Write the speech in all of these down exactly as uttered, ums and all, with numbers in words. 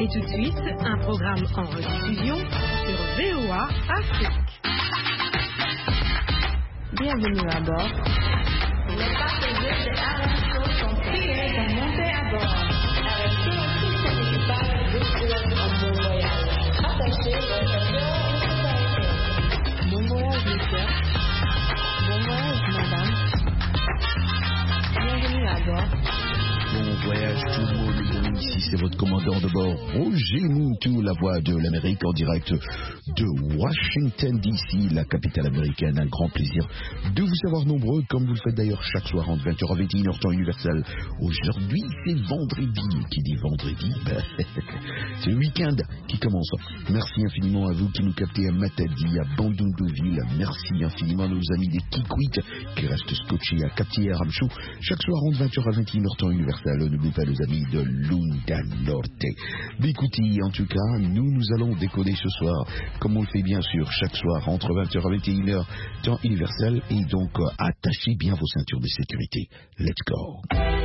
Et tout de suite, un programme en rediffusion sur V O A Afrique. Bienvenue à bord. Les passagers de Aramco sont priés de monter à bord. Arrêtez tout cet équipage de souhaite en bon voyage. Attachez votre ceinture de sécurité. Bon voyage, monsieur. Bon voyage, madame. Bienvenue à bord. Bon voyage tout le monde, ici c'est votre commandant de bord, Roger Muntu, la voix de l'Amérique en direct de Washington D C, la capitale américaine. Un grand plaisir de vous savoir nombreux, comme vous le faites d'ailleurs chaque soir entre vingt heures et vingt et une heures temps universel. Aujourd'hui c'est vendredi, qui dit vendredi, ben, c'est le week-end qui commence. Merci infiniment à vous qui nous captez à Matadi, à Bandundouville. Merci infiniment à nos amis des Kikwit qui restent scotchés à Captier à Ramchou chaque soir entre vingt heures à vingt et une heures temps universel. N'oubliez pas nos amis de Lunda Norte. Mais écoutez, en tout cas, nous, nous allons décoller ce soir, comme on le fait bien sûr chaque soir, entre vingt heures et vingt et une heures, temps universel, et donc euh, attachez bien vos ceintures de sécurité. Let's go.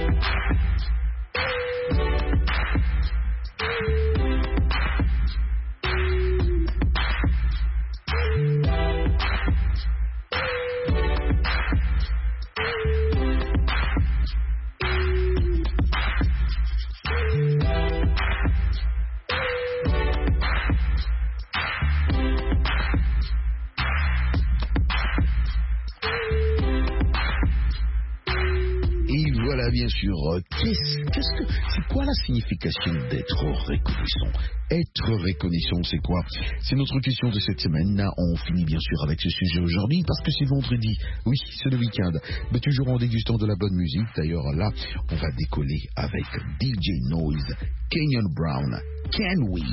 Bien sûr, qu'est-ce, qu'est-ce que, c'est quoi la signification d'être reconnaissant? Être reconnaissant, c'est quoi? C'est notre question de cette semaine. Là, on finit bien sûr avec ce sujet aujourd'hui parce que c'est vendredi. Oui, c'est le week-end. Mais toujours en dégustant de la bonne musique. D'ailleurs, là, on va décoller avec D J Noise, Kenyon Brown. Can we?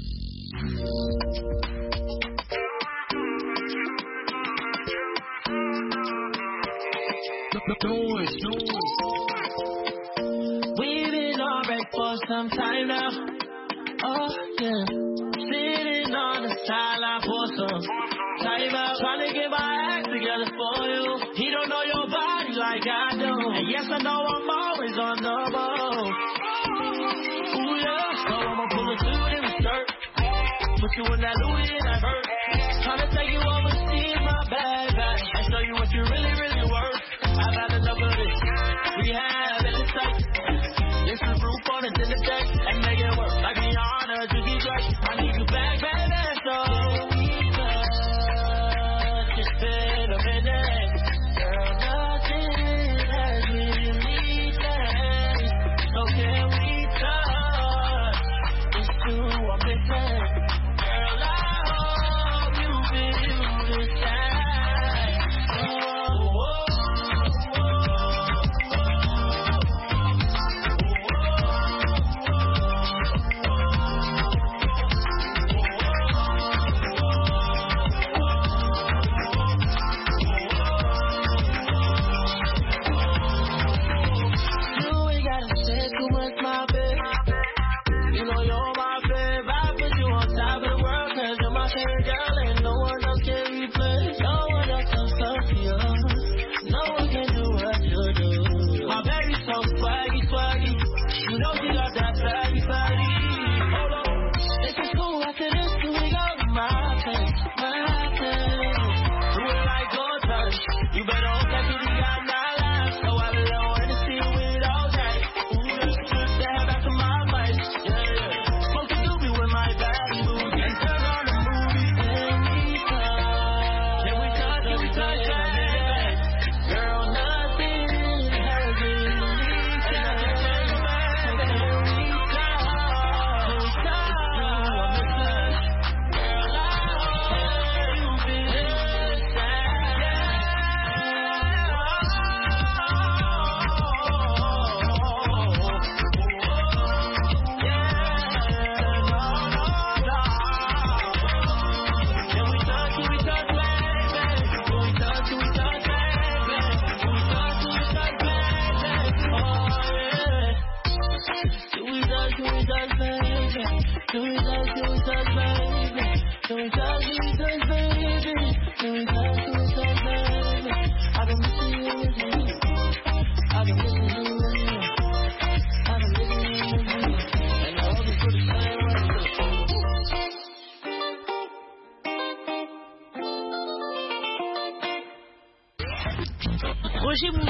Noise, noise. We've been alright for some time now. Oh yeah, sitting on the sideline for some time out, trying to get my act together for you. He don't know your body like I do, and yes I know I'm always on the move. Ooh yeah, so I'ma pull a suit and a skirt, put you in that Louis and that hurt. Trying to take you overseas, my bad, bad. I show you what you really, really worth. I've had enough of this. We have it in sight. This is proof on the dinner deck. And make it work like the honor to be great. I need you back, baby. So we touch. It's been a minute. Girl, nothing has really changed. So can we touch? It's true, I'm missing. Girl, I hope you feel the same. Oh, oh.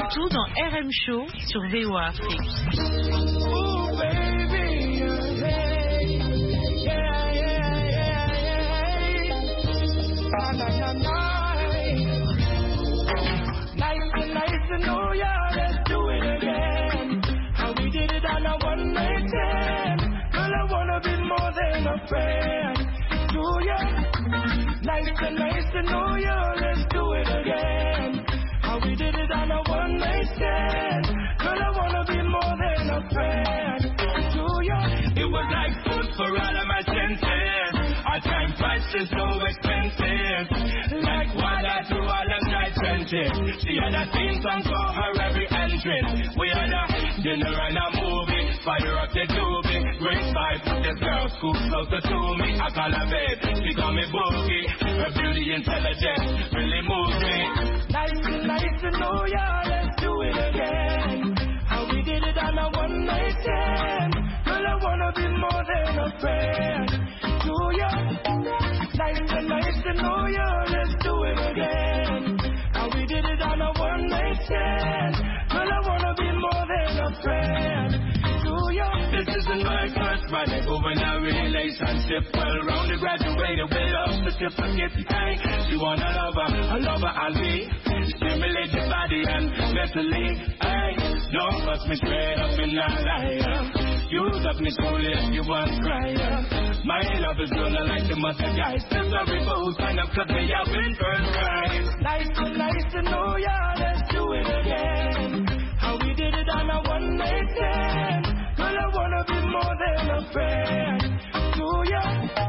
tout dans R M Show sur V O A Afrique. Oh baby, yeah, yeah, yeah, yeah, yeah. Na, na, na, na. Nice and nice and oh yeah, let's do it again. How we did it on a one night stand. Girl, I wanna be more than a friend. Do ya? Nice and nice and oh yeah, let's do it again. How we did it on a one night stand. Girl, I wanna be more than a friend. Do ya? It was like food for all of my senses. Our time prices so expensive. Like water to all of night trenches. She had a theme song for her every entrance. We had a dinner and a movie. Fire up the doobie. Great vibe. This girl school closer to me. I call her babe. She call me boogie. Her beauty intelligence really moves me. Nice and nice and oh yeah, let's do it again. How we did it on a one night stand. Girl, I wanna be more than a friend. Do ya? Nice and nice and oh yeah, let's do it again. How we did it on a one night stand. Girl, I wanna be more than a friend. Do ya? This isn't my first running over in a relationship. Well rounded, graduated with love certificate. Hey, she want a lover, a lover and me. Stimulate your body and mentally. Hey, don't bust me straight up in a liar. Use up me slowly if you want crying. My love is gonna like the mustard guys. That's why we both sign up cause we have been first time. Nice and nice and oh yeah, let's do it again. How we did it on a one night stand. Girl, I wanna be more than a friend. Do ya?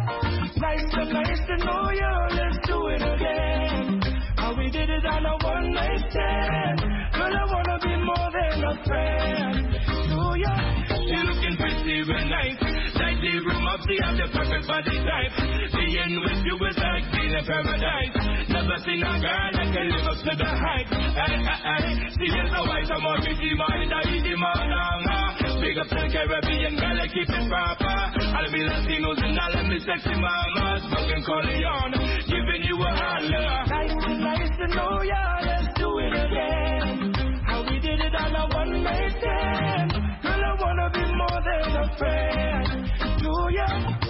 Nice and nice and oh yeah, let's do it again. How we did it on a one night stand. Girl, I wanna be more than a friend. Do ya? You're looking pretty real nice. Like the room up, the have the perfect body type. Being with you is like being in paradise. Never seen a girl that can live up to the hype. Hey, hey, hey. See there's no white, I'm more busy, man. I eat the man. Big up to the Caribbean, girl, I keep it proper. All of me Latinos and all of me sexy mamas. Fucking Corleone, giving you a holler. Nice and nice and oh yeah, let's do it again. How we did it on a one night stand. Girl, I wanna be more than a friend. Do ya?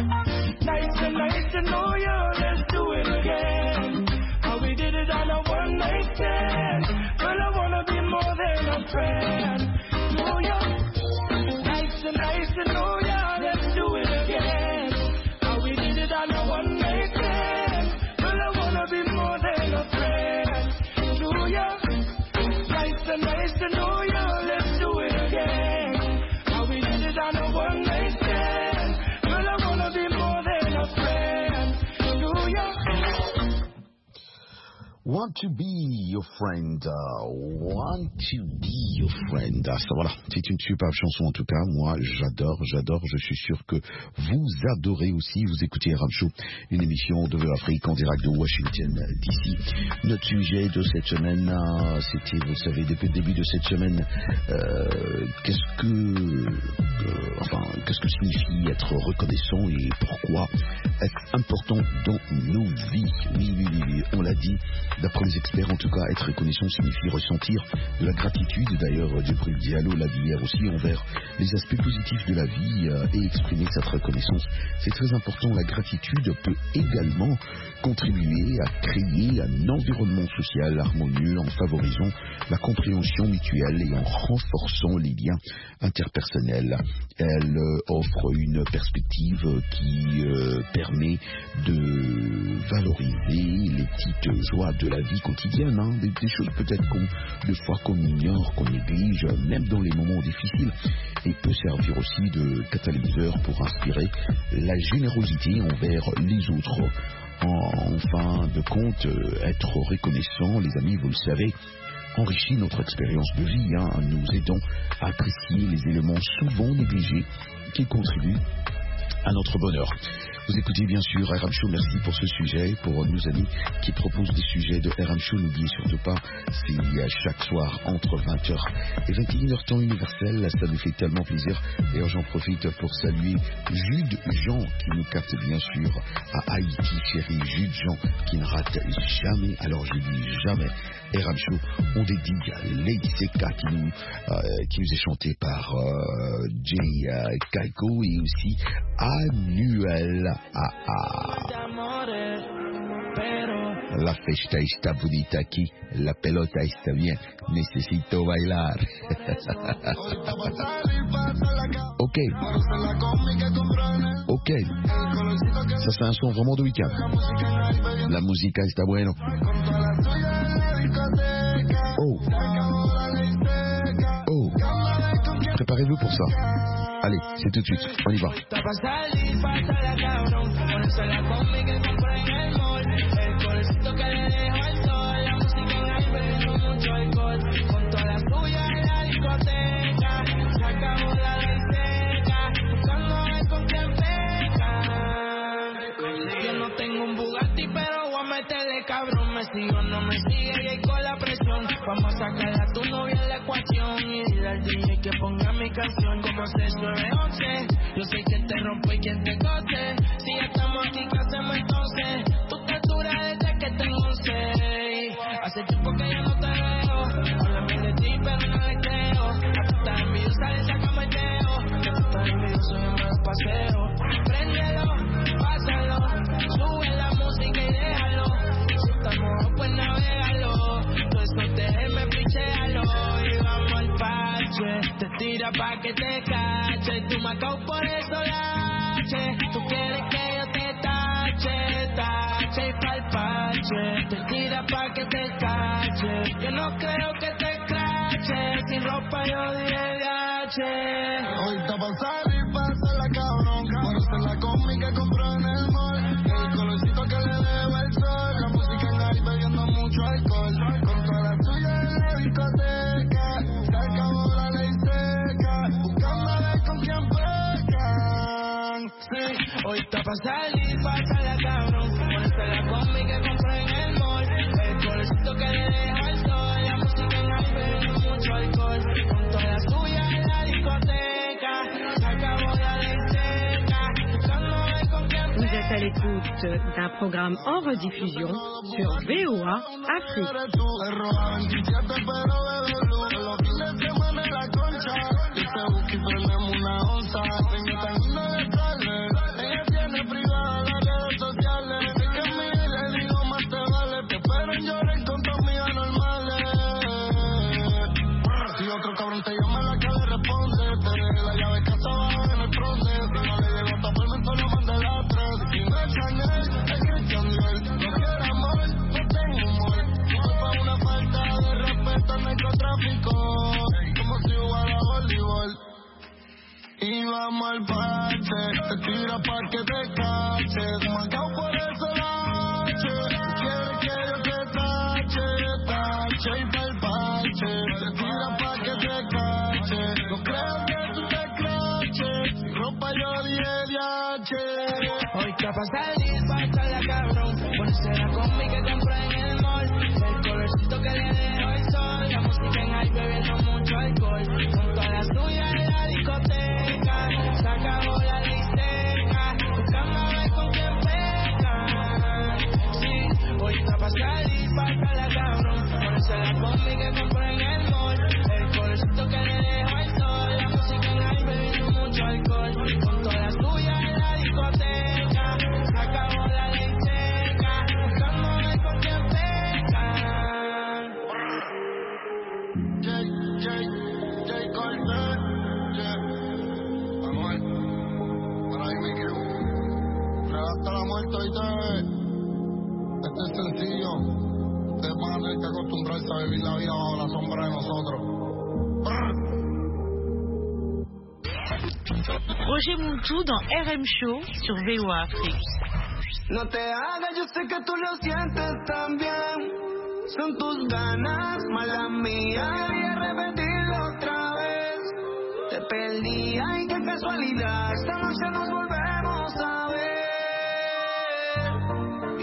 Nice and nice and oh yeah, let's do it again. How we did it on a one night stand. Girl, I wanna be more than a friend. Do ya? Nice and nice and oh yeah, let's do it again. How we did it on a one night stand. Girl, I wanna be more than a friend. Do ya? Nice and nice and oh yeah, let's do it again. How we did it on a one night stand. Girl, I wanna be more than a friend. Do ya? Want to be your friend, uh, want to be your friend. Ah, ça, voilà, c'est une superbe chanson en tout cas. Moi, j'adore, j'adore. Je suis sûr que vous adorez aussi. Vous écoutez R M Show, une émission de Afrique en direct de Washington D C. Notre sujet de cette semaine, euh, c'était, vous le savez, depuis le début de cette semaine, euh, qu'est-ce que, euh, enfin, qu'est-ce que signifie être reconnaissant et pourquoi être important dans nos vies. Oui, oui, oui, oui, on l'a dit. D'après les experts, en tout cas, être reconnaissant signifie ressentir de la gratitude. D'ailleurs, Djibril Diallo l'a dit hier aussi, envers les aspects positifs de la vie euh, et exprimer cette reconnaissance. C'est très important. La gratitude peut également contribuer à créer un environnement social harmonieux en favorisant la compréhension mutuelle et en renforçant les liens interpersonnels. Elle euh, offre une perspective qui euh, permet de valoriser les petites joies de la vie quotidienne, hein, des, des choses peut-être qu'on, des fois qu'on ignore, qu'on néglige, même dans les moments difficiles, et peut servir aussi de catalyseur pour inspirer la générosité envers les autres. En, en fin de compte, être reconnaissant, les amis, vous le savez, enrichit notre expérience de vie, hein, nous aidant à apprécier les éléments souvent négligés qui contribuent à notre bonheur. Vous écoutez bien sûr R M Show, merci pour ce sujet, pour nos amis qui proposent des sujets de R M Show. N'oubliez surtout pas, c'est chaque soir entre vingt heures et vingt et une heures temps universel. Ça nous fait tellement plaisir. D'ailleurs, j'en profite pour saluer Jude Jean qui nous capte bien sûr à Haïti, chérie. Jude Jean qui ne rate jamais, alors je dis jamais, R M Show. On dédie à Lady Seka qui nous, euh, qui nous est chanté par euh, Jay euh, Kaiko et aussi Anuel. Ah, ah. La festa está bonita aquí, la pelota está bien, necesito bailar. Ok, ok, ça c'est un son vraiment de week-end. La musica está bueno. Oh, oh, préparez-vous pour ça. Allez, c'est tout de suite, on y va. Cabrón, me sigo o no me sigue y con la presión vamos a sacar a tu novia en la ecuación y dile al D J que ponga mi canción como seis nueve once. Yo sé quién te rompe y quién te goce. Si ya estamos aquí, ¿qué hacemos entonces? Tu estatura desde que tengo once. Hace tiempo que ya no te veo. Hablan bien de ti pero no le creo. A tu estás envidiosa le sacamos el dedo. Que tú estás envidioso y yo me lo paseo. Préndelo, pásalo, sube la música y déjalo. Pues navegalo, todo eso déjeme pichéalo y vamos al parche. Te tira pa' que te cache, tú me acabo por eso lache. Tú quieres que yo te tache, tache y pa'l parche. Te tira pa' que te cache, yo no creo que te crache. Sin ropa yo diré gache. Hoy está pa' salir, pasa la cabrón. Por hacer la combi que compró en el mall. El colorcito que le debo el sol. La música en ahí bebiendo mucho alcohol. Con toda la tuya en la discoteca. Se acabó la ley seca. Buscando a ver con quién pecan. Sí, hoy está pa' salir, pasa la cabrón. Por hacer la combi que compré en el mall. El colorcito que le dejo el sol. La música en ahí bebiendo mucho alcohol. Con toda la tuya en la discoteca. Se acabó la ley seca. Buscando a ver con quién pecan. Vous êtes à l'écoute d'un programme en rediffusion sur V O A Afrique. Otro cabrón te llama la que le responde. Te dejé la llave que estaba en el fronte. Si no le llegó a taparme, solo mandé la tres. Y me Chanel, es Christian Dior. No quiero amor, no tengo humor. Fue pa' una falta de respeto al narcotráfico. Como si jugara voleibol. Y vamos al parche. Te tira pa' que te caches. Marcado por eso lache. Quieres que yo te tache, tache y pa'l parche. Te tira pa' que te cache. No creo que tú te craches. Sin ropa yo dije diache. Hoy está pa' salir, pasa la cabrón. Ponerse la combi que compré en el mall. El colorcito que le dejo el sol. La música en high bebiendo mucho alcohol. Con todas las tuyas en la discoteca. Se acabó la ley seca. Buscando a ver con quién pecan. Sí, hoy está pa' salir, pasa la cabrón. Ponerse la combi que compré en el mall. El colorcito que le dejo el sol. La música en high bebiendo mucho alcohol. Con todas las tuyas en la discoteca. Se acabó la ley seca. Buscando a ver con quién pecan. Jay, Jay, Jay Cortez, yeah. Manuel, por ahí me quedo. Hasta la muerte, ¿oíste? Este es sencillo. Ustedes van a tener que acostumbrarse a vivir la vida bajo la sombra de nosotros. Roger Muntu dans R M Show sur V O A Afrique. No te hagas, yo sé que tú lo sientes también. Son tus ganas, mala mía. Quería repetirlo otra vez. Te perdí, ay, qué casualidad. Esta noche nos volvemos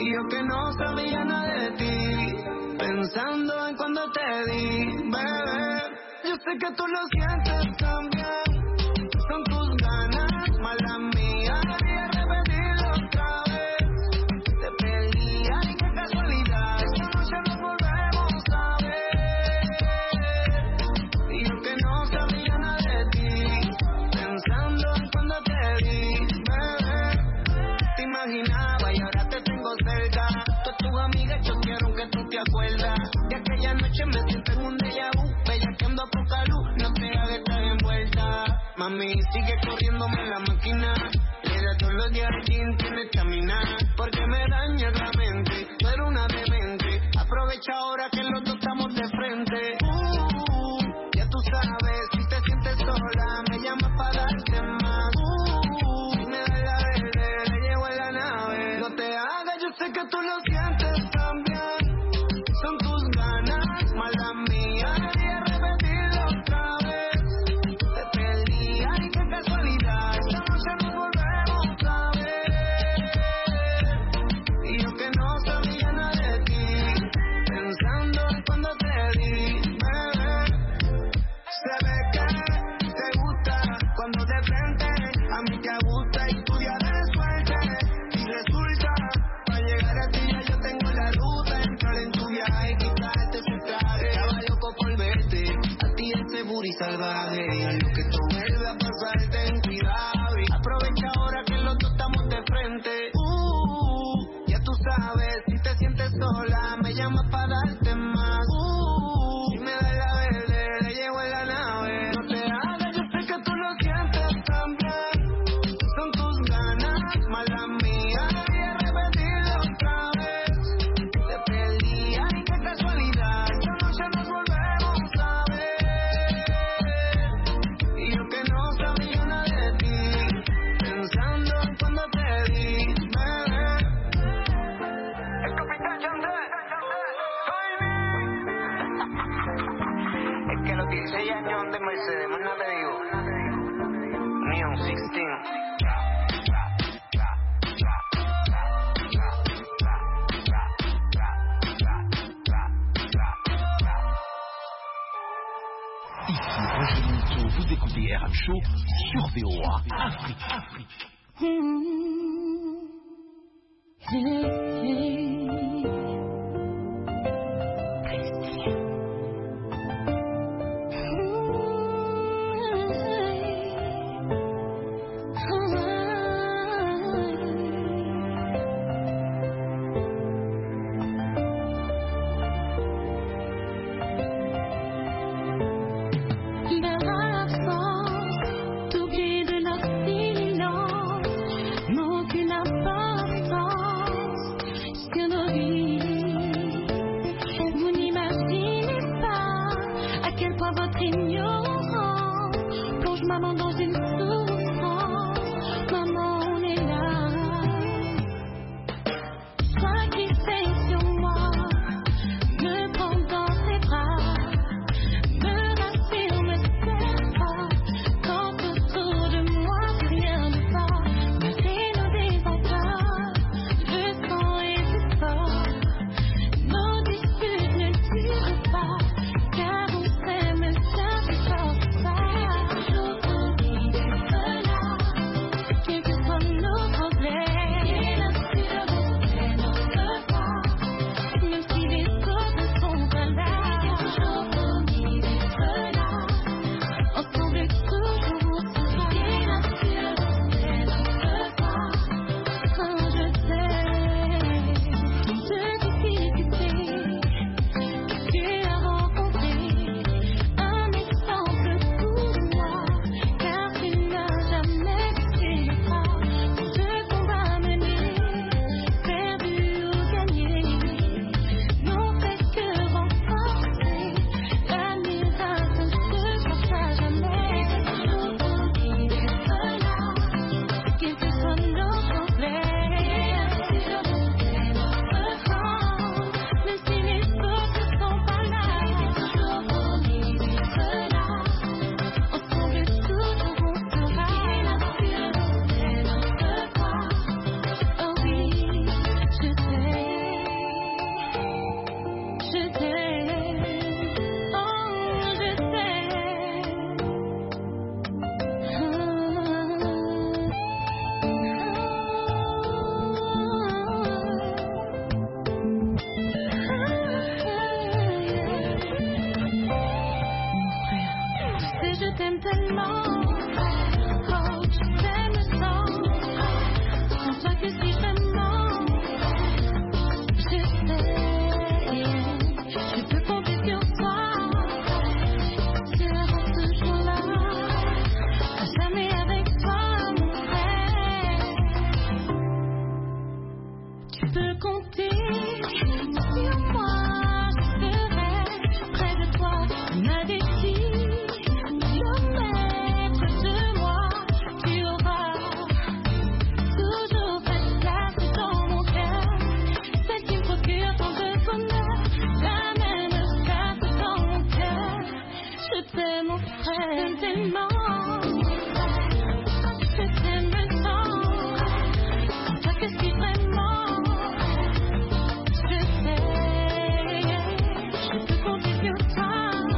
Y yo que no sabía nada de ti, pensando en cuando te di, bebé. Yo sé que tú lo sientes también, son tus ganas, malas mías, y repetirlo otra vez. Te perdía y qué casualidad, esta noche nos volvemos a ver. Y yo que no sabía nada de ti, pensando en cuando te di, bebé. Te imaginaba y ahora te tengo cerca. Todas tus amigas choquearon que tú te acuerdas de aquella noche. Me siento en un déjà vu, bellaqueando a poca luz. No te hagas estar envuelta, mami, sigue corriéndome la máquina. Le da todos los días al gym, tienes que caminar, porque me daña la mente. Tú eres una demente, aprovecha ahora que los dos estamos de frente. Uh, ya tú sabes, si te sientes sola, me llamas para darte más. Uh, si me das la verde, le llevo en la nave. No te hagas, yo sé que tú lo sientes también, son tus ganas, malas mías, y repetirlo otra vez. Te perdía y qué casualidad, esta noche nos volvemos a ver. Y yo que no sabía nada de ti, pensando en cuando te di, bebé. Se ve que te gusta cuando de frente a mí te gusta y tu día de suerte. Y resulta, para llegar a ti ya yo tengo la ruta, entrar en tu viaje y quitarte ese traje. Estaba loco por verte, a ti ese booty salvaje. Y a lo que tú vuelves a pasar, ten cuidado. Y aprovecha ahora que los dos estamos de frente. Uh, ya tú sabes, si te sientes sola, me llamas para darte más. Uh, si me das la verde, le llevo en la nave. No te hagas, yo sé que tú lo sientes también, son tus ganas, malas mías, y repetirlo otra vez. Te perdía y qué casualidad, esta noche nos volvemos a ver. Y yo que no sabía nada de ti, pensando en cuando te di, bebé. El Capitán Yandel, es que los dieciséis años de Mercedes, más nada te digo. Neon dieciséis. Ici Roger Monceau, vous écoutez R M Show sur V O A Afrique. Afrique. T'oublier de notre silence n'a aucune importance. je t'aime tellement. Oh, je t'aime sans. Sans toi que si vraiment je sais, je peux compter sur toi. Tu seras toujours là, à jamais avec toi, mon frère. Tu peux compter sur moi, je serai près de toi, ma destinée. Le maître de moi, tu auras toujours cette place dans mon cœur, celle qui me procure tant de bonheur, la même place dans mon cœur. Je t'aime, mon frère, je t'aime tellement, je t'aime le sang, toi que si vraiment je sais, je peux compter sur toi.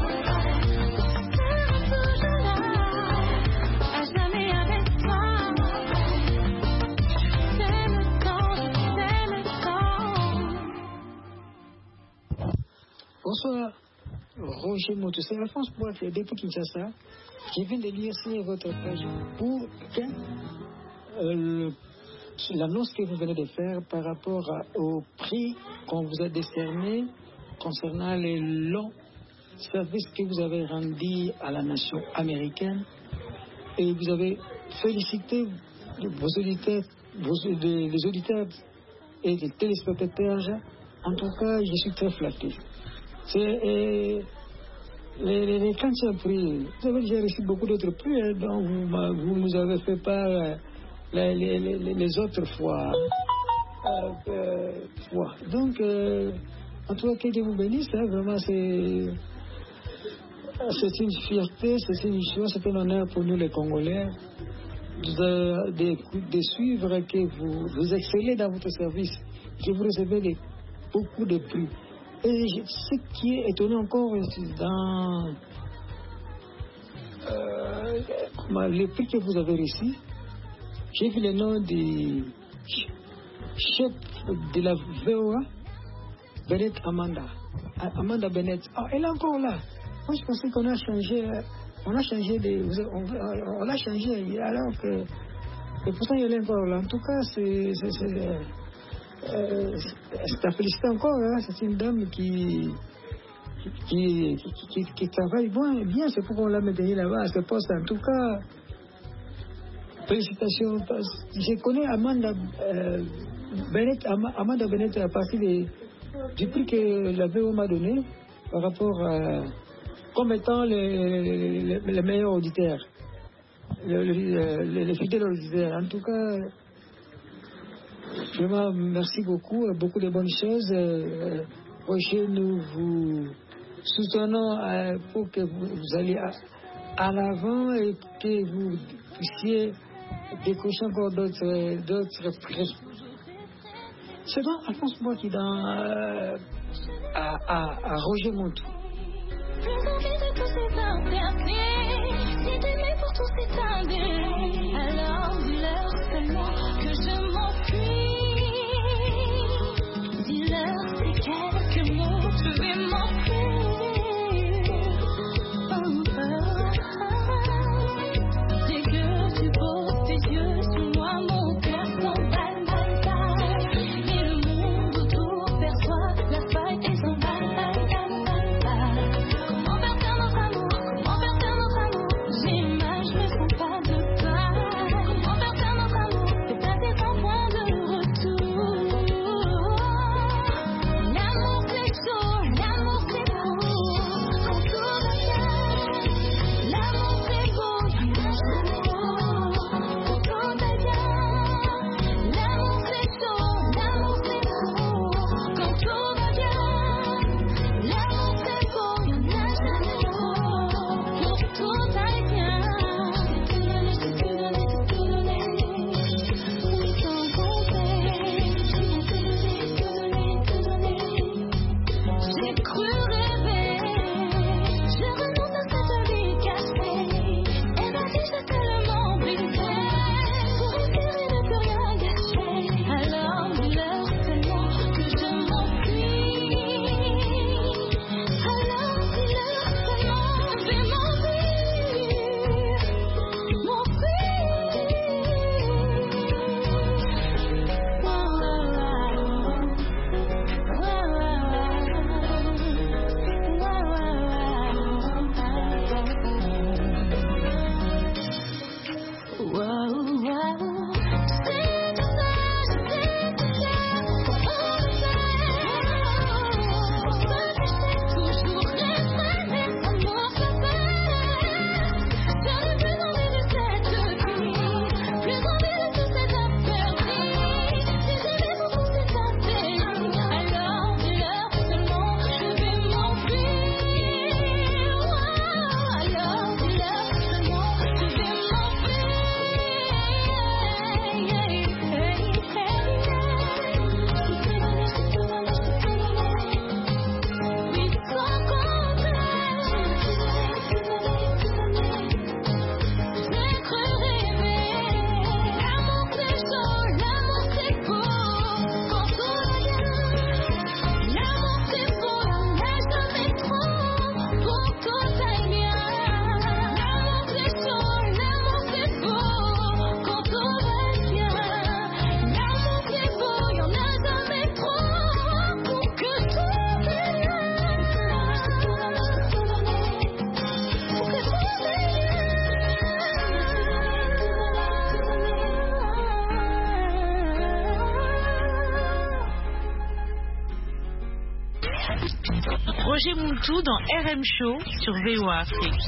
Bonsoir, Roger Moto. C'est Alphonse Boite, depuis Kinshasa. Je viens de lire sur votre page pour que, euh, l'annonce que vous venez de faire par rapport à, au prix qu'on vous a décerné concernant les longs services que vous avez rendus à la nation américaine. Et vous avez félicité vos auditeurs, vos, les, les auditeurs et les téléspectateurs. En tout cas, je suis très flatté. C'est, et, les, les, les cancer prix, vous avez déjà reçu beaucoup d'autres prix, hein, dont vous, vous nous avez fait part euh, les, les, les, les autres fois. Euh, euh, fois. Donc, euh, en tout cas, que Dieu vous bénisse, hein, vraiment, c'est, c'est une fierté, c'est une joie, c'est un honneur pour nous les Congolais de, de, de suivre que vous, vous excellez dans votre service, que vous recevez des, beaucoup de prix. Et ce qui est étonnant encore dans euh, les prix que vous avez reçus, j'ai vu le nom du chef de la V O A, Bennett Amanda. Amanda Bennett. Oh, elle est encore là. Moi, je pensais qu'on a changé. On a changé de. On, on l'a changé alors que. Et pourtant, elle est encore là. En tout cas, c'est. c'est, c'est Euh, c'est à féliciter encore, hein. C'est une dame qui qui, qui, qui, qui travaille bien, bien. C'est pourquoi on l'a maintenue là-bas à ce poste. En tout cas, félicitations. Je connais Amanda euh, Bennett, Amanda Bennett à partir de, du prix que la V O m'a donné par rapport à comme étant le, le, le meilleur auditeur, le, le, le, le fidèle auditeur. En tout cas, vraiment, merci beaucoup, beaucoup de bonnes choses. Euh, Roger, nous vous soutenons euh, pour que vous, vous alliez à, à l'avant et que vous puissiez décrocher encore d'autres, d'autres prix. C'est dans Alphonse Boite qui est dans euh, à, à, à Roger Montou. Plus envie de tous ces interdits, si t'aimais pour tous ces tendus, alors dis-leur seulement que je m'enfuis. Dis-leur ces quelques mots, je vais m'enfuir. Oh, oh, oh. Dès que tu poses tes yeux sur moi, mon cœur s'emballe, balle, balle. Et le monde autour perçoit la faille et s'emballe, balle, balle, balle. Comment faire Roger Muntu dans R M Show sur V O A Afrique.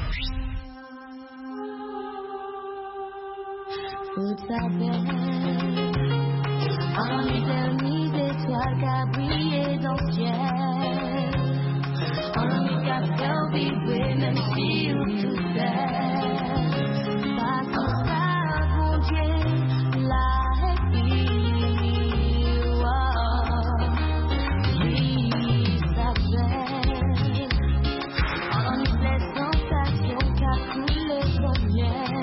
Toute sa belle, en éternité d'étoiles qu'a brillé dans le ciel, en lui qu'a fait vibrer même si où tout seul, parce que ça, mon Dieu, la vie, oh, lui, sa belle, en lui les sensations qu'a coulé comme miel.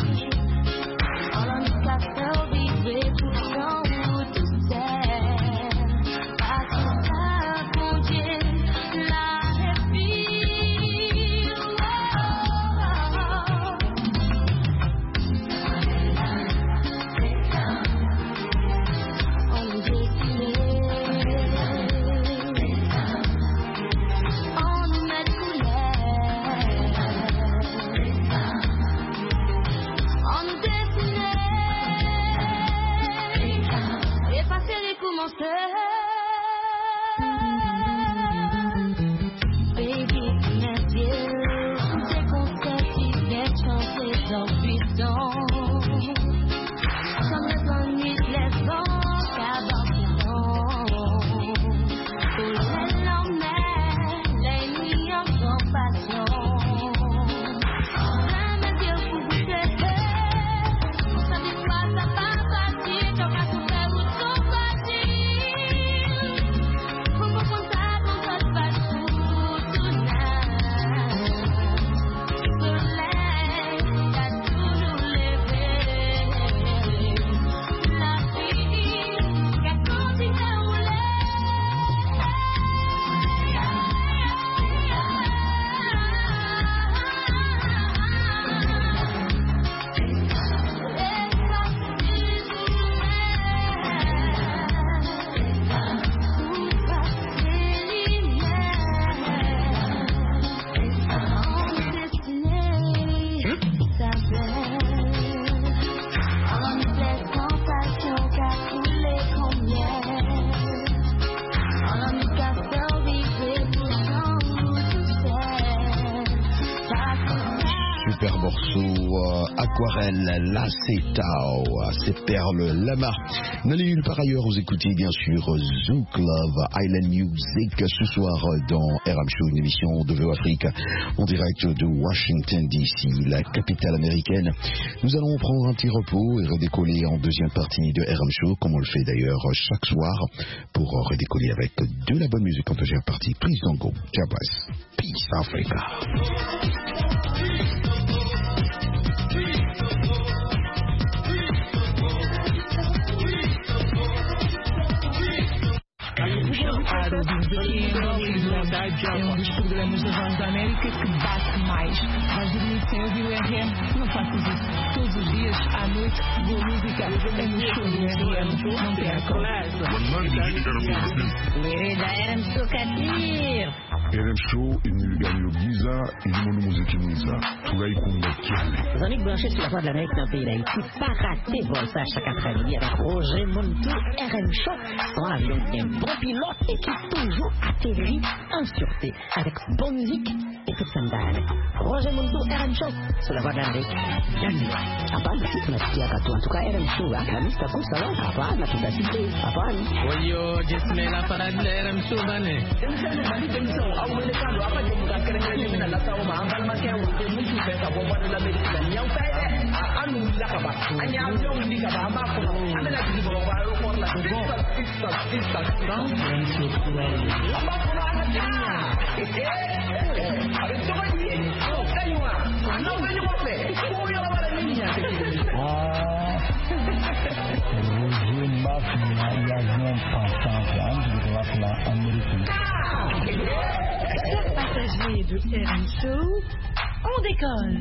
La Cetao, c'est Perle Lama. N'allez nulle part ailleurs, vous écoutez bien sûr Zouk Love Island Music ce soir dans R M Show, une émission de V O Afrique en direct de Washington D C, la capitale américaine. Nous allons prendre un petit repos et redécoller en deuxième partie de R M Show, comme on le fait d'ailleurs chaque soir, pour redécoller avec de la bonne musique en deuxième partie. Please don't go, Jabas, Peace Africa. É um dos programas da Voz da América que bate mais. Vais dormir sem ouvir o R M? Não faças isso. Todos os dias, à noite, boa música é no show do R M. Não percam. Querida R M Show Kadir. R M Show imilingani giza ilimono muziki mwiza furahi kumbakiane. Jean-Luc Blanchet sur la Voix de l'Amérique dans le pays d'Haïti. Pas raté vol ça chaque après-midi avec Roger Muntu. R M Show son avion un bon pilote et qui toujours atterrit en sûreté avec bonne musique et toute sa madame. Roger Muntu, R M Show sur la Voix de l'Amérique. Bienvenue. Hapana sisi tunasikia katu. En tout cas R M Show Alhamisi takuwa sawa. Hapana tutasikia. Hapana. Oyo jismela parade R M Show bane. Americano, apa je bukan keren-keren mina la tahu ma anggal ma keu je mutu pe ka bomba de l'Amérique nyau pe anu la ka ba anya yo ndi ka ba ma ko ame la di bo ba ro ko la sista sista sista dan en su kuai amba ko na na ya a ver to ba ni o kaiwa no me ni ko pe ko yo la ba ni ya ah Roger Mafia ya non pensant en la Amérique. Chers passagers de R M Show, on décolle.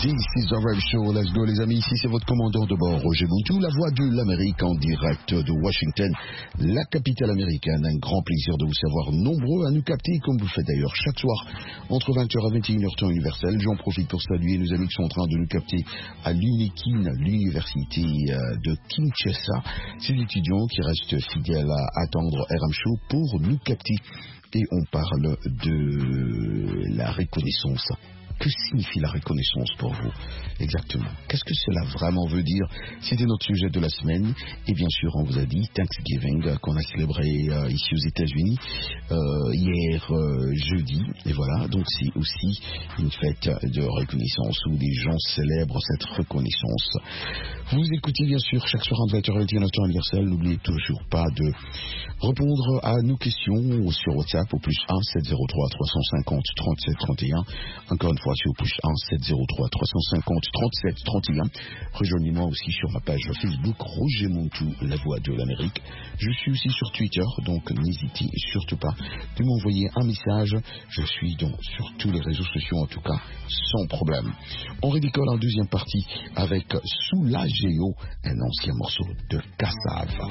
This is the Rev Show. Let's go les amis, ici c'est votre commandant de bord, Roger Moutou, la voix de l'Amérique en direct de Washington, la capitale américaine. Un grand plaisir de vous savoir nombreux à nous capter, comme vous le faites d'ailleurs chaque soir, entre vingt heures et vingt et une heures temps universel. J'en profite pour saluer nos amis qui sont en train de nous capter à l'Unikin, l'université de Kinshasa. Ces étudiants qui restent fidèles à attendre R M Show pour nous capter. Et on parle de la reconnaissance. Que signifie la reconnaissance pour vous exactement? Qu'est-ce que cela vraiment veut dire? C'était notre sujet de la semaine. Et bien sûr, on vous a dit Thanksgiving euh, qu'on a célébré euh, ici aux États-Unis euh, hier euh, jeudi. Et voilà, donc c'est aussi une fête de reconnaissance où les gens célèbrent cette reconnaissance. Vous écoutez bien sûr chaque soir en vingt heures vingt et une heures temps universel. N'oubliez toujours pas de répondre à nos questions sur WhatsApp au plus un sept zéro trois trois cent cinquante trente-sept trente et un. Encore une fois, au plus un sept zéro trois trois cent cinquante trente-sept trente et un. Rejoignez-moi aussi sur ma page Facebook Roger Moutou, la voix de l'Amérique. Je suis aussi sur Twitter, donc n'hésitez surtout pas de m'envoyer un message. Je suis donc sur tous les réseaux sociaux, en tout cas sans problème. On redécolle en deuxième partie avec Soulageo, un ancien morceau de Cassava.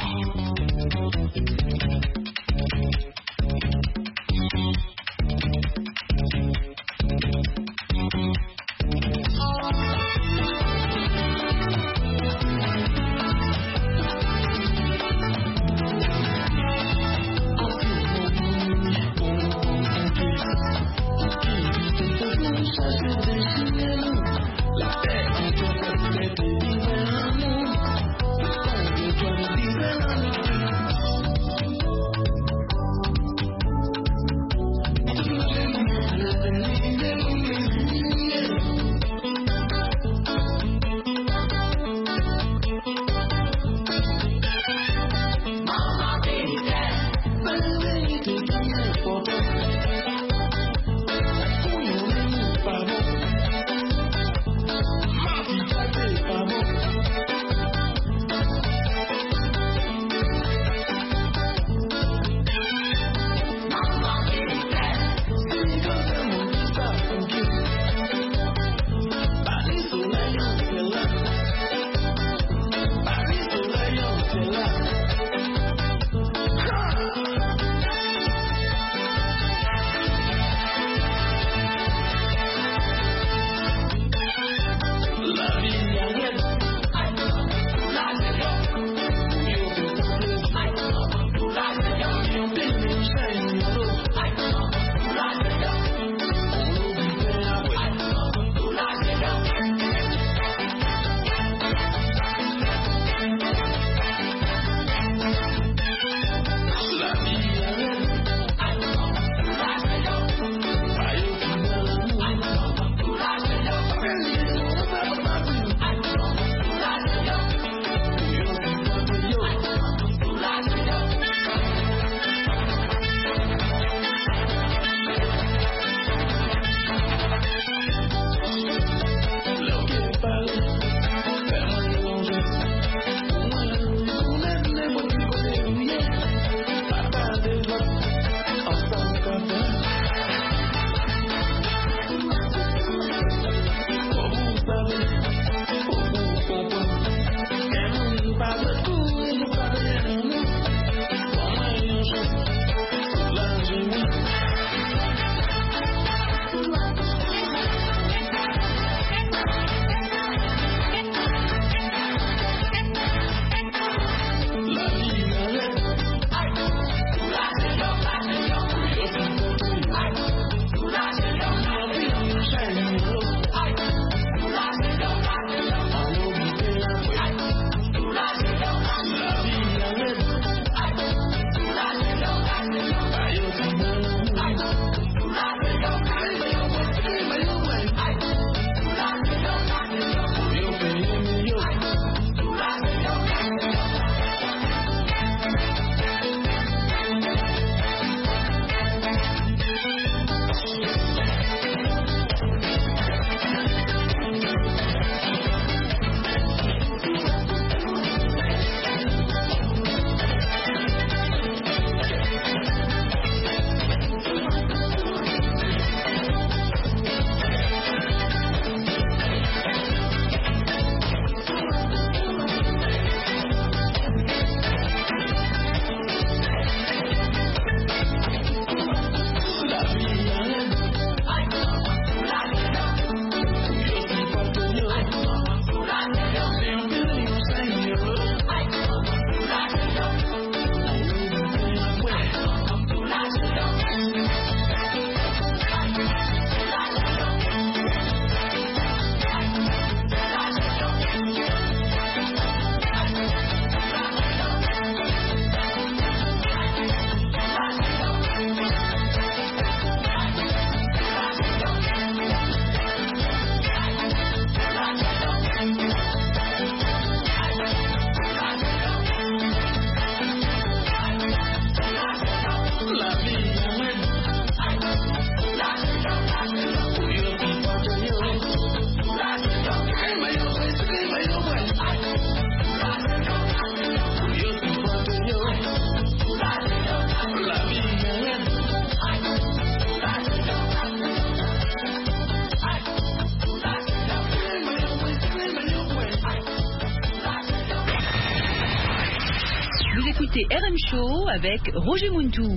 écoutez R M Show avec Roger Muntou.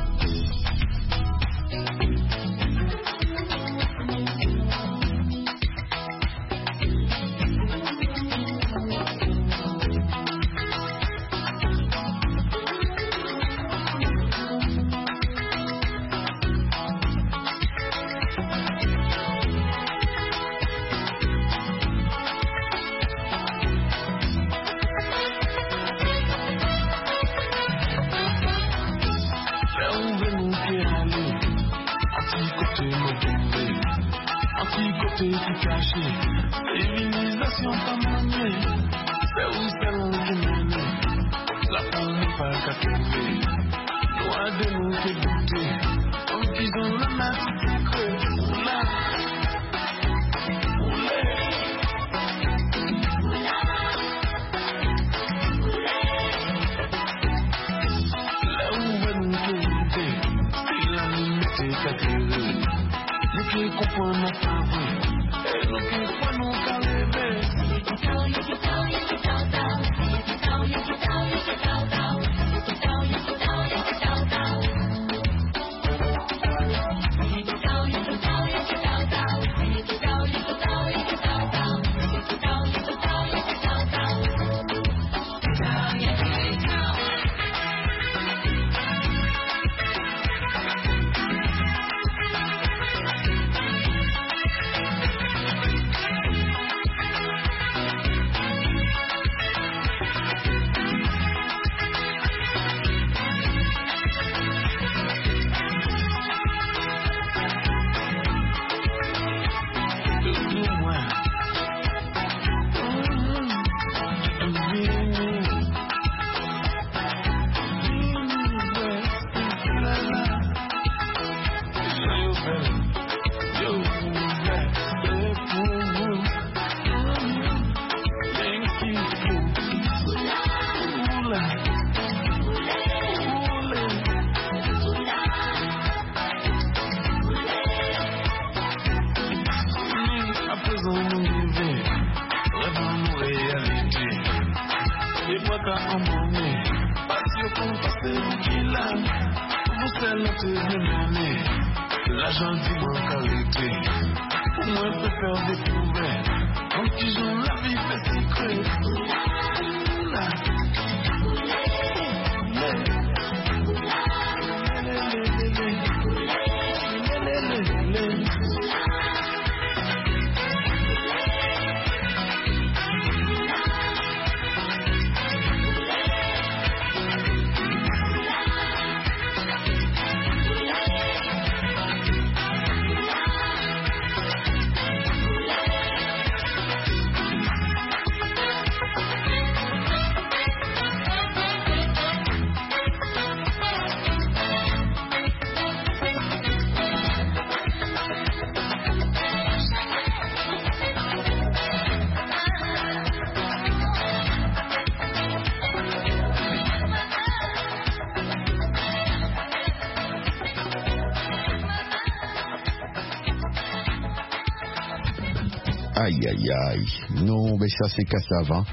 Aïe, aïe, aïe. Non, mais ça, c'est Cassave, hein.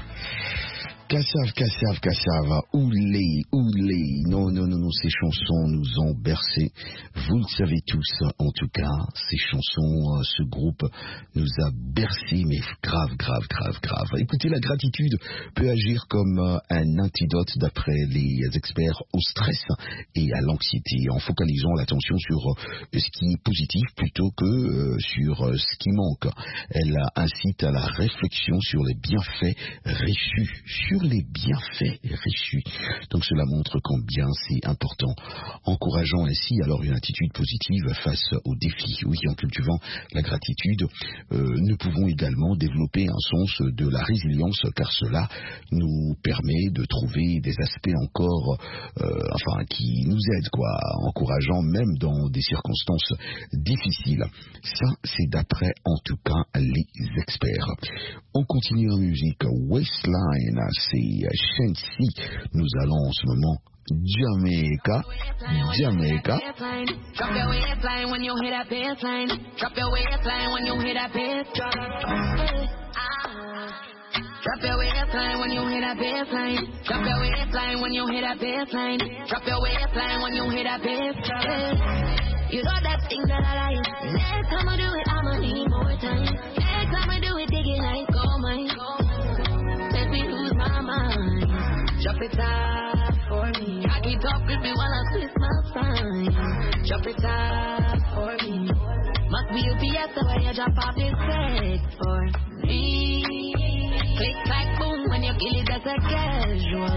Cassave, Cassave, Cassave. Oulé, oulé. Non, non, non, non, ces chansons nous ont bercés. Vous le savez tous, en tout cas. Ces chansons, ce groupe nous a bercés, mais grave, grave, grave, grave. Écoutez, la gratitude peut agir comme un antidote, d'après les experts, au stress et à l'anxiété, en focalisant l'attention sur ce qui est positif plutôt que sur ce qui manque. Elle incite à la réflexion sur les bienfaits reçus, sur les bienfaits reçus. Donc cela montre combien c'est important, encourageant ainsi alors une attitude positive face aux défis. Oui, en cultivant la gratitude, euh, nous pouvons également développer un sens de la résilience, car cela nous permet de trouver des aspects encore, euh, enfin, qui nous aident, quoi, encourageant même dans des circonstances difficiles. Ça, c'est d'après, en tout cas, les experts. On continue en musique. Waistline, c'est Shensi. Nous allons en ce moment Jamaica, Jamaica. Drop your waistline when you hear that bassline. Drop your waistline when you hear that bass drop. Drop your waistline when you hit that baseline. Drop your waistline when you hit that baseline. Drop your waistline when you hit that baseline. You know that thing that I like. Next time I do it, I'ma need more time. Next time I do it, dig it like gold mine. Let me lose my mind. Drop it top for me. Cock it up with me while I twist my spine. Drop it top for me. Must be U P S the way you drop off this sex for me. Click, clack, boom, when you kill it, that's a casual.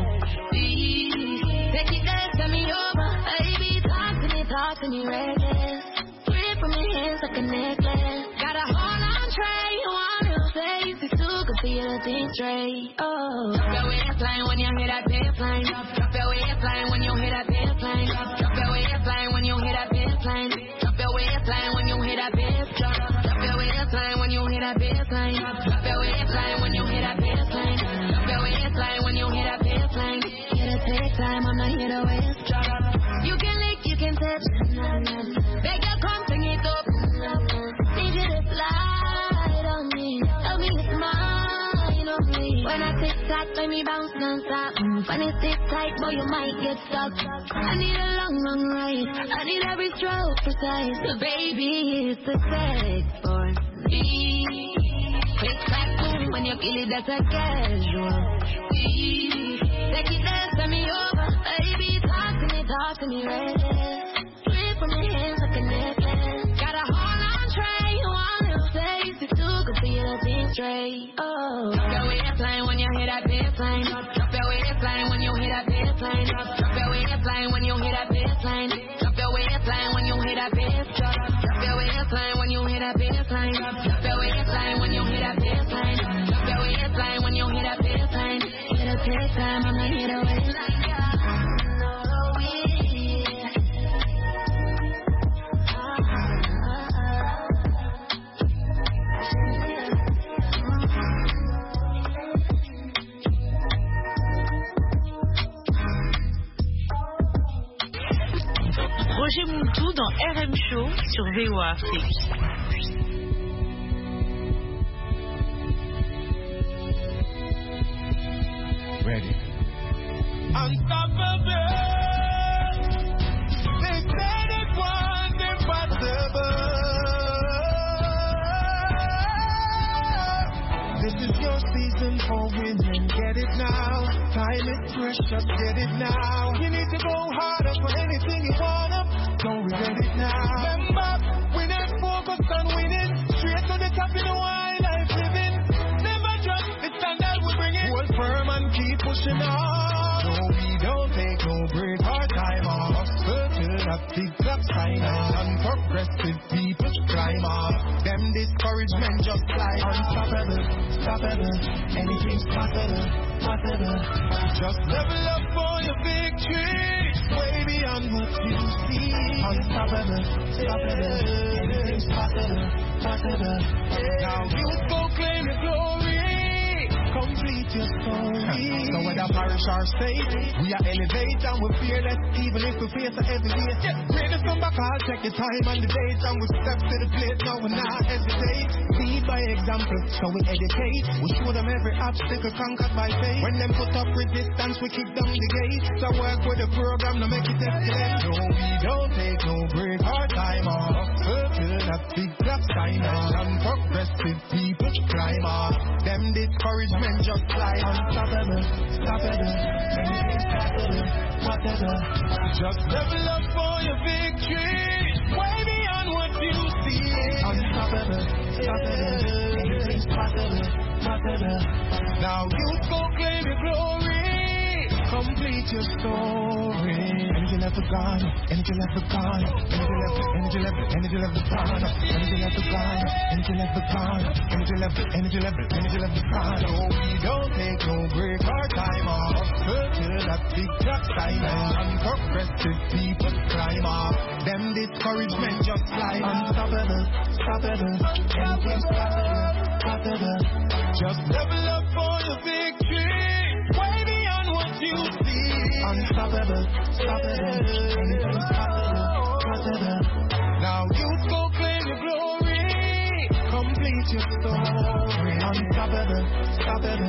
Take it there, send me over. Baby, talk to me, talk to me, reckless. Grip from your hands like a necklace. Got a hold on tray, you want real face. It's too good for you to think straight. Oh. Drop your waistline when you hit that baseline. Drop your waistline when you hit that baseline. Drop your waistline when you hit that baseline. Drop your waistline when you hit that baseline. Drop your waistline when you hit that baseline. Drop your waistline when you hit that baseline. Drop your waistline when you hit that baseline. Here to take time, I'm not here to waste. You can lick, you can touch. Beg you come bring it up. Need you to slide on me. Tell me it's mine on me. When I tick tock, let me bounce non-stop. When it tick tight, boy, you might get stuck. I need a long, long ride. I need every stroke precise. The baby is the sex for me. Click, clack, boom. When you kill it, that's a casual. Take it there, send me over. Baby, talk to me, talk to me, reckless. Slip from your hands like a necklace. Got a hold on tray, you want real face. It's too good for you to think straight. Oh. Drop your waistline when you hit that baseline. Drop your waistline when you hit that baseline. Drop your waistline when you hit that baseline. Drop your waistline when you hit that baseline. Drop your waistline when you hit that baseline. Drop your waistline when you hit that baseline. Drop your waistline when you hit that baseline. Here to take time, I'm not here to waste. Roger Moultou dans R M Show sur V O A Afrique. Ready. Unstoppable. They said it was impossible. This is your season for winning. Get it now. Time is precious. Get it now. You need to go harder for anything you wanna. Don't regret it now. Remember, we ain't focused on winning. Straight to the top in the wild life living. Never drop the standard we bring it. Hold firm and keep pushing on. No, we don't take no break or time off. Till that big clock sign on. And progressive people climb off. Them discouragement just fly. Unstoppable, stoppable. Anything's possible, possible. Just level up for your victory. Way beyond what you see. Unstoppable, stoppable. Anything's possible, possible. Now you go claim your glory. Complete your story. So whether parish or state, we are elevate and we're fearless, even if we face a heavy weight. Greatest come back, I'll check the time and the date, and we step to the plate, now we not hesitate. Lead by example, so we educate. We show them every obstacle conquered by faith. When them put up resistance, we kick down the gate. So work with the program to make it escalate. No, we don't take no break or time off. Till that big clock sign on. And progressive people climb off. Them discouragement just fly. Unstoppable, stoppable. Anything's possible, whatever. Just level up for your victory. Way beyond what you see. Unstoppable, stoppable. Anything's possible, possible. Now you go claim your glory. Complete your story. Energy level gone, energy level gone, energy level, energy level, energy level gone, energy level gone, energy level gone, energy level, energy level, energy level gone. No, we don't take no break or time off. Till that big clock sign on. Progressive people climb off. Them discouragement just fly. Unstoppable, stoppable, anything's possible, possible. Just level up for your victory. Way beyond what you see. Unstoppable, stoppable, anything's possible, possible. Now you go claim your glory. Complete your story. Unstoppable, stoppable,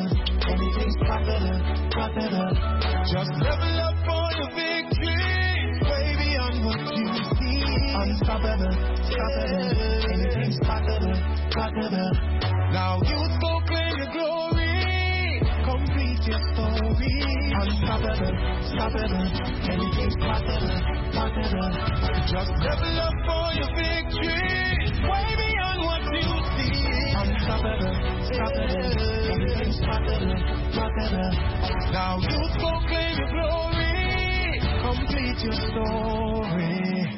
Anything's popular, popular. Just level up for your victory. Way beyond what you see. Unstoppable, stoppable. Anything's popular, popular. Now you spoke claim your glory. Complete your story. Unstoppable, stoppable. Anything's popular, popular. Just level up for your victory. Way beyond what you see. Unstoppable, stoppable. Anything's popular, popular. Now you spoke claim your glory. Complete your story.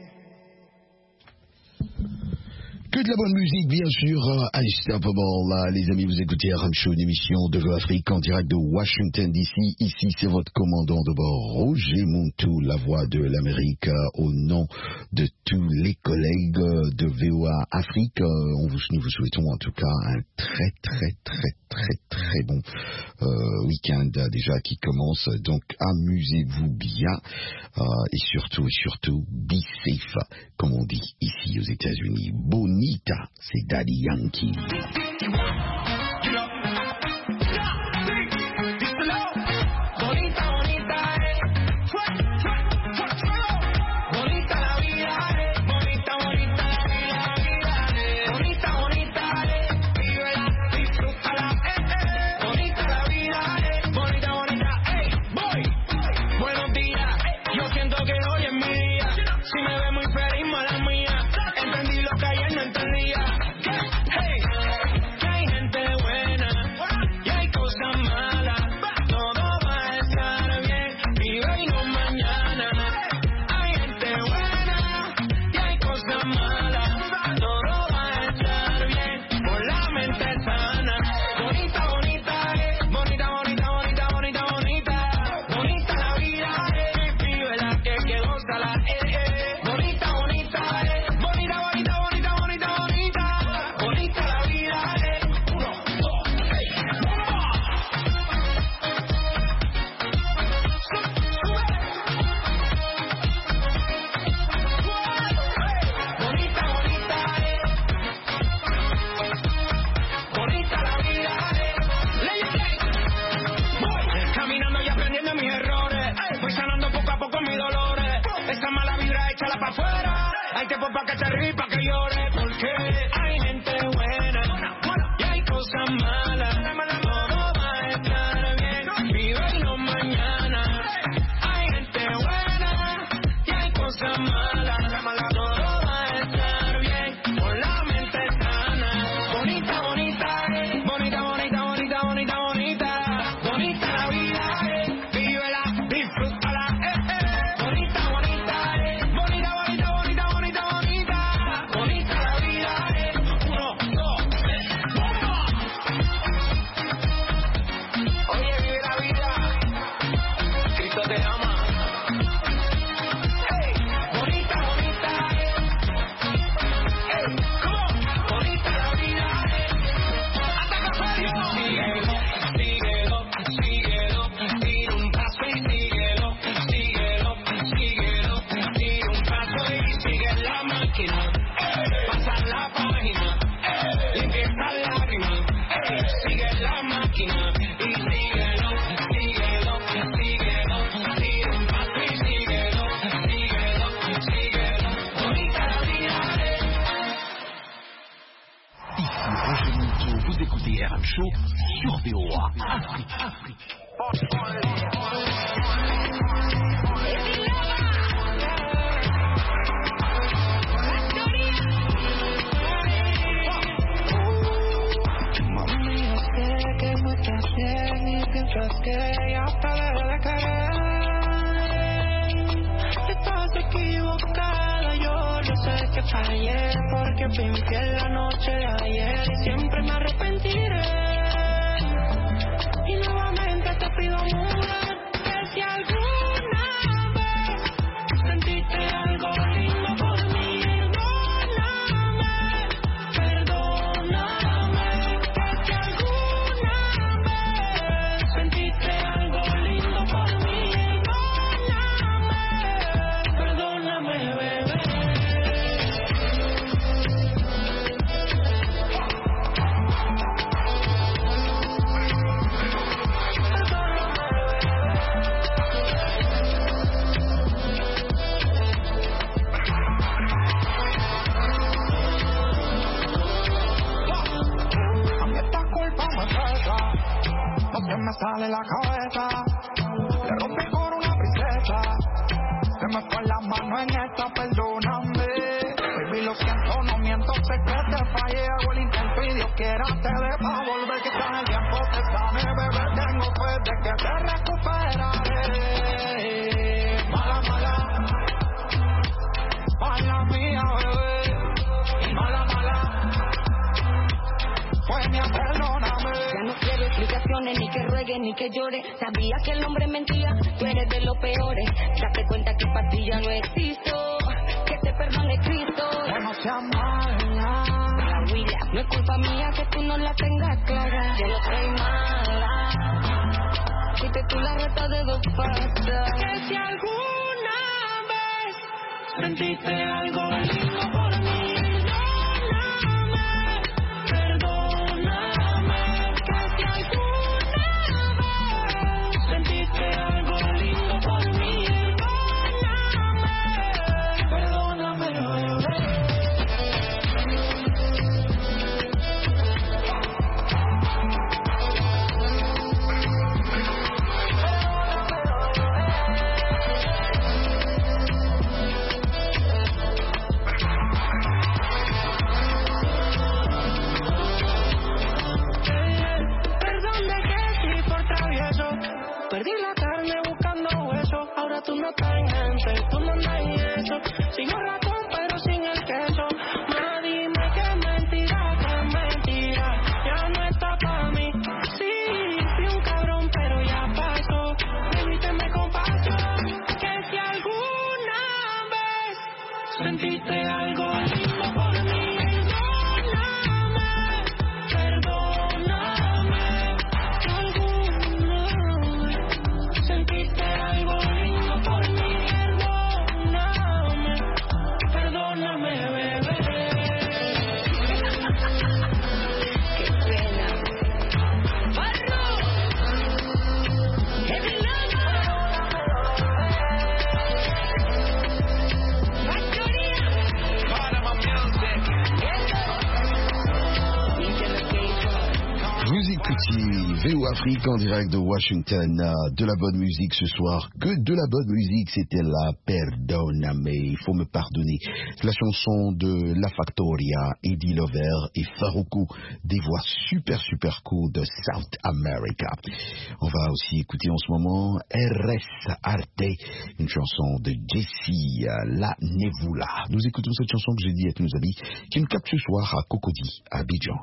Que de la bonne musique, bien sûr, Unstoppable. Là, les amis, vous écoutez R M Show, une émission de V O A Afrique en direct de Washington D C. Ici, c'est votre commandant de bord, Roger Montou, la voix de l'Amérique, au nom de tous les collègues de V O A Afrique. On vous, nous vous souhaitons en tout cas un très, très, très, très, très bon euh, week-end déjà qui commence. Donc, amusez-vous bien euh, et surtout, et surtout, be safe, comme on dit ici aux États-Unis. Bonita, c'est Daddy Yankee. me sale la cabeza. Le rompí con una princesa. Se me fue la mano en esta, perdóname. Baby, lo siento, no miento, sé que te fallé. Hago el intento y Dios quiera te dé pa' volver. Que con el tiempo te sane, bebé. Tengo fe de que te recuperaré. Mala, mala, mala mía, bebé. Y mala, mala, fue mi perdóname. Ya no quiero explicaciones, ni que ruegue, ni que llore. Sabía que el hombre mentía, tú eres de los peores. Date cuenta que para ti ya no existo. Que te perdone Cristo. Bueno, sea mala. No es culpa mía que tú no la tengas clara. Yo no soy mala. Fuiste tú la reta de dos patas. Que si alguna vez sentiste algo lindo por mí, perdóname, perdóname. Que si alguna vez sentiste algo lindo por mí, perdóname, perdóname, bebé. Perdí la carne buscando hueso. Ahora tú no estás en mente, tú no andas en eso. Sigo ratón pero sin el queso. Ma, dime que es mentira, que es mentira. Ya no está pa' mí. Sí, fui un cabrón pero ya pasó. Permíteme compasión. Que si alguna vez sentiste algo lindo por mí, V O Afrique en direct de Washington, de la bonne musique ce soir, que de la bonne musique, c'était la Perdóname, il faut me pardonner, la chanson de La Factoria, Eddie Lover et Farruko, des voix super super cool de South America. On va aussi écouter en ce moment R S Arte, une chanson de Jessie La Nevula. Nous écoutons cette chanson que j'ai dit avec nos amis, qui nous capte ce soir à Cocody, à Abidjan.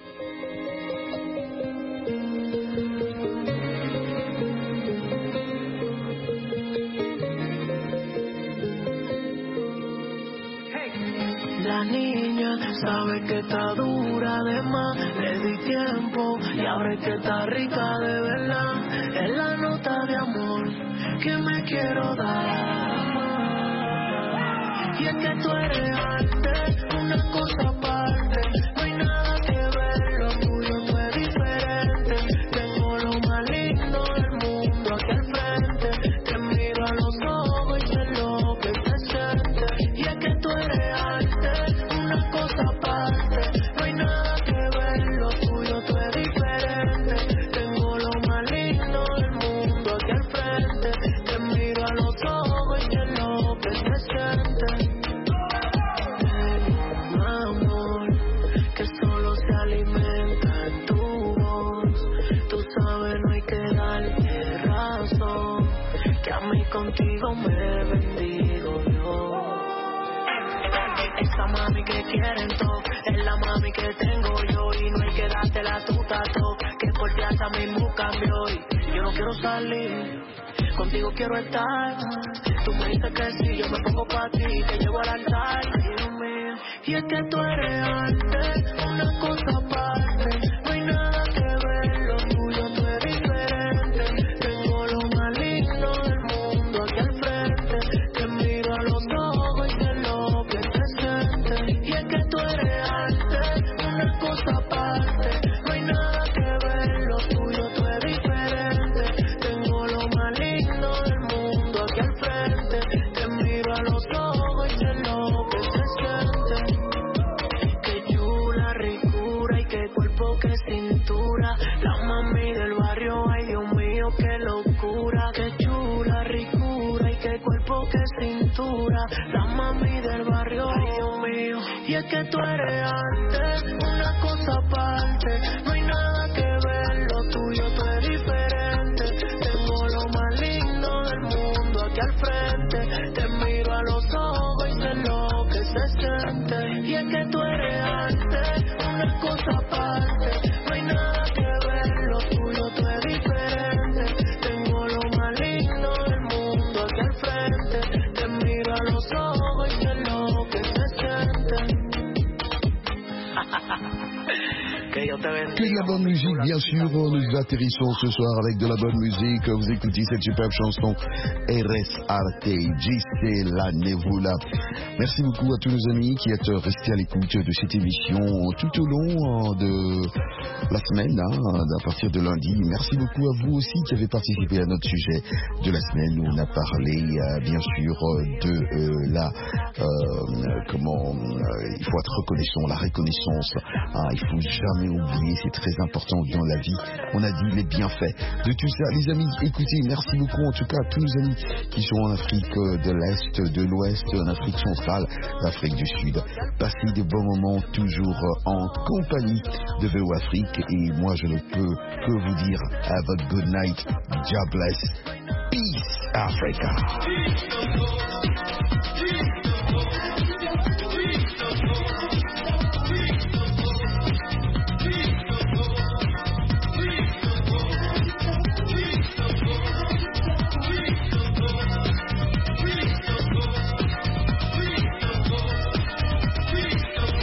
La niña sabe que está dura de más, le di tiempo y ahora es que está rica de verdad. Es la nota de amor que me quiero dar. Y es que tú eres arte, una cosa aparte, no hay nada que ver, lo tuyo tú es diferente. Tengo lo más lindo del mundo aquí al frente, te miro a los ojos y sé lo que te sientes. Y es que tú eres arte, una cosa aparte, no hay nada que ver, lo tuyo tú es diferente. Tengo lo más lindo del mundo aquí al frente, te miro a los ojos y sé lo que te sientes. Amor, que solo se alimenta en tu voz, tú sabes no hay que darle razón, que a mí contigo me he vendido yo. Esa mami que quieren todo, es la mami que tengo yo y no hay que darte la tuta todo, que por ti hasta mismo cambió y yo no quiero salir, contigo quiero estar, tú me dices que sí, yo me pongo pa' ti, te llevo al altar, Dios mío, y es que tú eres arte, una cosa aparte, no hay nada que ver, lo tuyo tú es diferente, tengo lo más lindo del mundo aquí al frente, te miro a los ojos y sé lo que te sientes, y es que tú eres arte, una cosa aparte, no hay nada que ver, lo tuyo tú es diferente, tengo lo más lindo del mundo aquí al frente, te miro a los ojos y sé lo que te sientes, que chula, ricura y que Y es que tú eres arte, una cosa aparte. No hay nada que ver, lo tuyo tú eres diferente. Tengo lo más lindo del mundo aquí al frente. Te miro a los ojos y sé lo que se siente. Y es que tú eres arte, una cosa aparte. No hay nada que ver, lo tuyo tú eres diferente. Tengo lo más lindo del mundo aquí al frente. Te miro a los ojos y sé lo que se siente. Que de la bonne musique, bien sûr. Nous atterrissons ce soir avec de la bonne musique. Vous écoutez cette superbe chanson Eres Arte, Gise La Nebula. Merci beaucoup à tous nos amis qui êtes restés à l'écoute de cette émission tout au long de la semaine, hein, à partir de lundi. Merci beaucoup à vous aussi qui avez participé à notre sujet de la semaine où on a parlé, euh, bien sûr, de euh, la euh, comment euh, il faut être reconnaissant, la reconnaissance. Hein, il faut jamais oublier, c'est très important dans la vie. On a dit les bienfaits de tout ça. Les amis, écoutez, merci beaucoup en tout cas à tous nos amis qui sont en Afrique de l'Est, de l'Ouest, en Afrique centrale, d'Afrique du Sud. Passez de bons moments toujours en compagnie de V O Afrique. Et moi, je ne peux que vous dire have a good night. God bless. Peace, Africa.